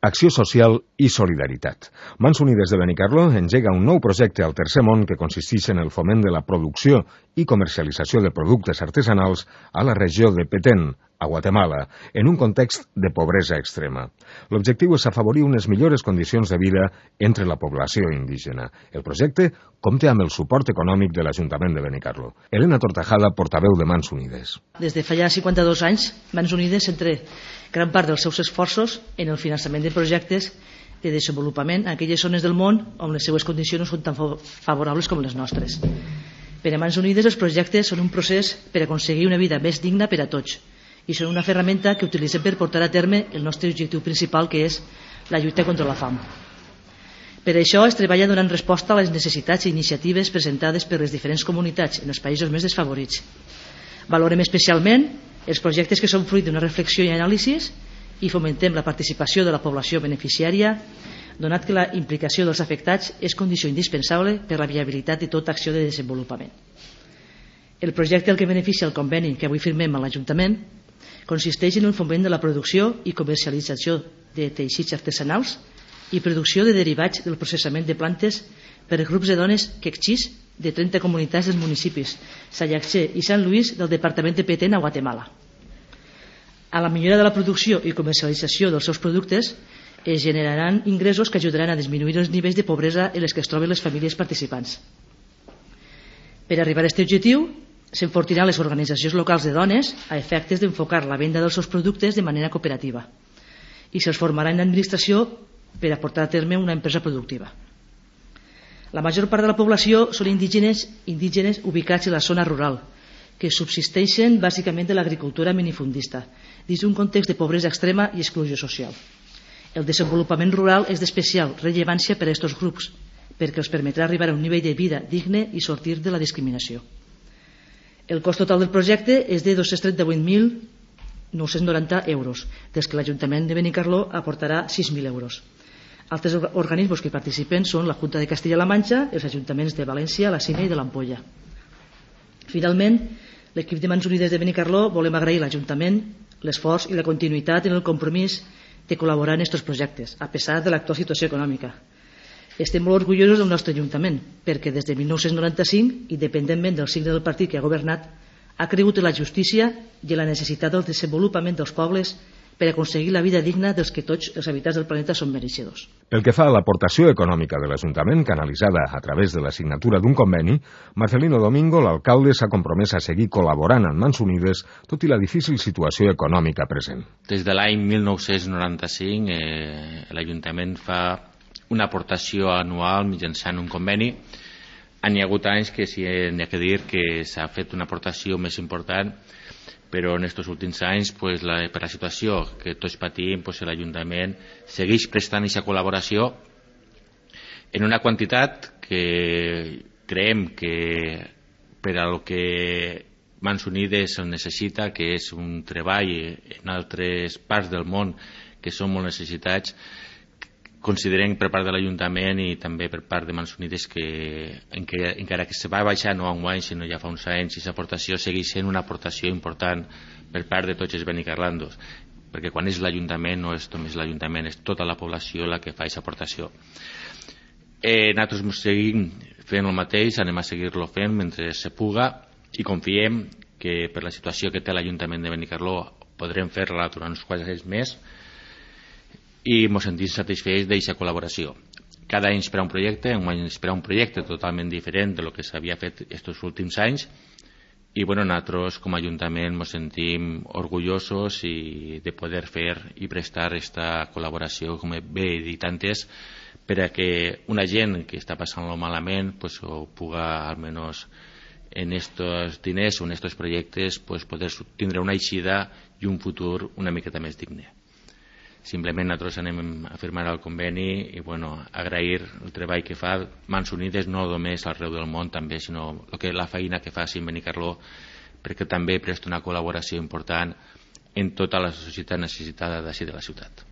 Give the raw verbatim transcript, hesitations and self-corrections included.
Acció social i solidaritat. Mans Unides de Benicarló engega un nou projecte al Tercer Món que consisteix en el foment de la producció i comercialització de productes artesanals a la regió de Petén, a Guatemala, en un context de pobresa extrema. L'objectiu és afavorir unes millors condicions de vida entre la població indígena. El projecte compta amb el suport econòmic de l'Ajuntament de Benicarló. Elena Tortajada, portaveu de Mans Unides. Des de fa ja cinquanta-dos anys, Mans Unides centra gran part dels seus esforços en el finançament de projectes de desenvolupament en aquelles zones del món on les seues condicions no són tan favorables com les nostres. Per a Mans Unides, els projectes són un procés per aconseguir una vida més digna per a tots i són una ferramenta que utilitzem per portar a terme el nostre objectiu principal, que és la lluita contra la fam. Per això es treballa donant resposta a les necessitats i iniciatives presentades per les diferents comunitats en els països més desfavorits. Valorem especialment els projectes que són fruit d'una reflexió i anàlisi i fomentem la participació de la població beneficiària, donat que la implicació dels afectats és condició indispensable per a la viabilitat de tota acció de desenvolupament. El projecte al que beneficia el conveni que avui firmem a l'Ajuntament consisteix en el foment de la producció i comercialització de teixits artesanals i producció de derivats del processament de plantes per grups de dones quechís de trenta comunitats dels municipis Sayaxé i Sant Luís del departament de Petén, a Guatemala. A la millora de la producció i comercialització dels seus productes es generaran ingressos que ajudaran a disminuir els nivells de pobresa en les que es troben les famílies participants. Per arribar a aquest objectiu, s'enfortiran les organitzacions locals de dones a efectes d'enfocar la venda dels seus productes de manera cooperativa i se'ls formarà en l'administració per a portar a terme una empresa productiva. La major part de la població són indígenes, indígenes ubicats en la zona rural, que subsisteixen bàsicament de l'agricultura minifundista, dins d'un context de pobresa extrema i exclusió social. El desenvolupament rural és d'especial rellevància per a aquests grups, perquè els permetrà arribar a un nivell de vida digne i sortir de la discriminació. El cost total del projecte és de dos-cents trenta-vuit mil nou-cents noranta euros, des que l'Ajuntament de Benicarló aportarà sis mil euros. Altres organismes que participen són la Junta de Castilla-La Manxa, els ajuntaments de València, la Cine i de l'Ampolla. Finalment, l'equip de Mans Unides de Benicarló volem agrair a l'Ajuntament l'esforç i la continuïtat en el compromís de col·laborar en aquests projectes, a pesar de l'actual situació econòmica. Estem molt orgullosos del nostre Ajuntament, perquè des de mil nou-cents noranta-cinc, independentment del signe del partit que ha governat, ha cregut en la justícia i en la necessitat del desenvolupament dels pobles per aconseguir la vida digna dels que tots els habitants del planeta són mereixedors. Pel que fa a l'aportació econòmica de l'Ajuntament, canalitzada a través de la signatura d'un conveni, Marcelino Domingo, l'alcalde, s'ha compromès a seguir col·laborant amb Mans Unides, tot i la difícil situació econòmica present. Des de l'any mil nou-cents noranta-cinc, eh, l'Ajuntament fa una aportació anual mitjançant un conveni. Hi ha hagut anys que s'hi ha de dir que s'ha fet una aportació més important, però en aquests últims anys, pues, la, per la situació que tots patim, pues, l'Ajuntament segueix prestant aquesta col·laboració en una quantitat que creiem que per a lo que Mans Unides necessita, que és un treball en altres parts del món que són molt necessitats. Considerem per part de l'Ajuntament i també per part de Mans Unides que, en que encara que se va baixar no en guany, sinó ja fa uns anys, aquesta aportació segueix sent una aportació important per part de tots els benicarlandos, perquè quan és l'Ajuntament no és només l'Ajuntament, és tota la població la que fa aquesta aportació. Eh, nosaltres seguim fent el mateix, anem a seguir-lo fent mentre se puga i confiem que per la situació que té l'Ajuntament de Benicarló podrem fer-la durant uns quants anys més i ens sentim satisfets d'aquesta col·laboració. Cada any esperar un projecte, enguany esperar un projecte totalment diferent de lo que s'havia fet aquests últims anys i bueno, nosaltres com a Ajuntament ens sentim orgullosos i de poder fer i prestar aquesta col·laboració, com bé he dit antes, per a que una gent que està passant-lo malament pues, ho puga almenys en estos diners o en estos projectes pues, poder tindre una eixida i un futur una miqueta més digne. Simplement nosaltres anem a firmar el conveni i bueno, agrair el treball que fa Mans Unides no només arreu del món també, sinó que la feina que fa en Benicarló, perquè també presta una col·laboració important en tota la societat necessitada d'ací de la ciutat.